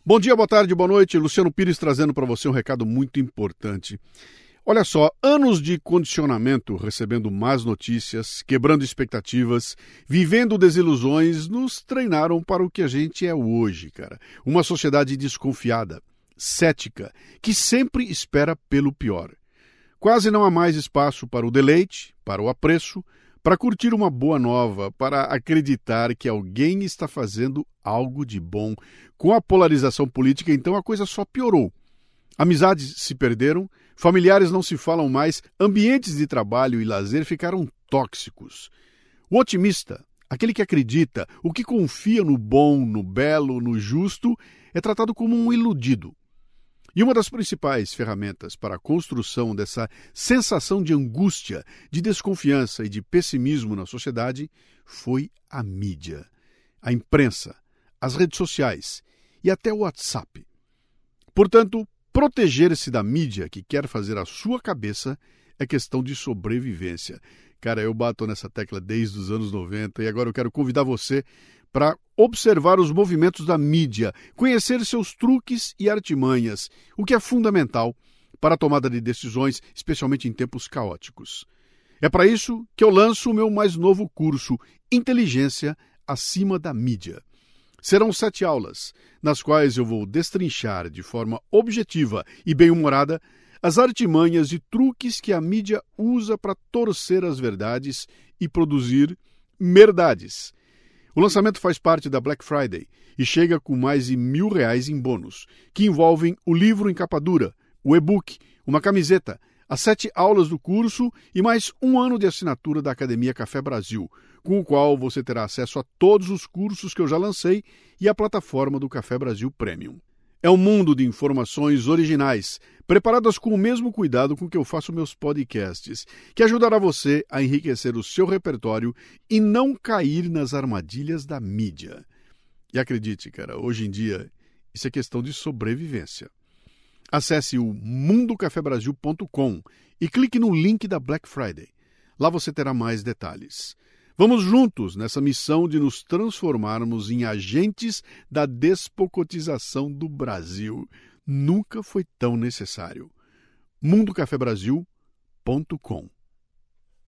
Bom dia, boa tarde, boa noite. Luciano Pires trazendo para você um recado muito importante. Olha só, anos de condicionamento, recebendo más notícias, quebrando expectativas, vivendo desilusões, nos treinaram para o que a gente é hoje, cara. Uma sociedade desconfiada, cética, que sempre espera pelo pior. Quase não há mais espaço para o deleite, para o apreço, para curtir uma boa nova, para acreditar que alguém está fazendo algo de bom. Com a polarização política, então, a coisa só piorou. Amizades se perderam, familiares não se falam mais, ambientes de trabalho e lazer ficaram tóxicos. O otimista, aquele que acredita, o que confia no bom, no belo, no justo, é tratado como um iludido. E uma das principais ferramentas para a construção dessa sensação de angústia, de desconfiança e de pessimismo na sociedade foi a mídia, a imprensa, as redes sociais e até o WhatsApp. Portanto, proteger-se da mídia que quer fazer a sua cabeça é questão de sobrevivência. Cara, eu bato nessa tecla desde os anos 90 e agora eu quero convidar você para observar os movimentos da mídia, conhecer seus truques e artimanhas, o que é fundamental para a tomada de decisões, especialmente em tempos caóticos. É para isso que eu lanço o meu mais novo curso, Inteligência Acima da Mídia. Serão 7 aulas, nas quais eu vou destrinchar de forma objetiva e bem-humorada as artimanhas e truques que a mídia usa para torcer as verdades e produzir merdades. O lançamento faz parte da Black Friday e chega com mais de R$1.000 em bônus, que envolvem o livro em capa dura, o e-book, uma camiseta, as 7 aulas do curso e mais 1 ano de assinatura da Academia Café Brasil, com o qual você terá acesso a todos os cursos que eu já lancei e a plataforma do Café Brasil Premium. É um mundo de informações originais, preparadas com o mesmo cuidado com que eu faço meus podcasts, que ajudará você a enriquecer o seu repertório e não cair nas armadilhas da mídia. E acredite, cara, hoje em dia isso é questão de sobrevivência. Acesse o mundocafebrasil.com e clique no link da Black Friday. Lá você terá mais detalhes. Vamos juntos nessa missão de nos transformarmos em agentes da despocotização do Brasil. Nunca foi tão necessário. mundocafebrasil.com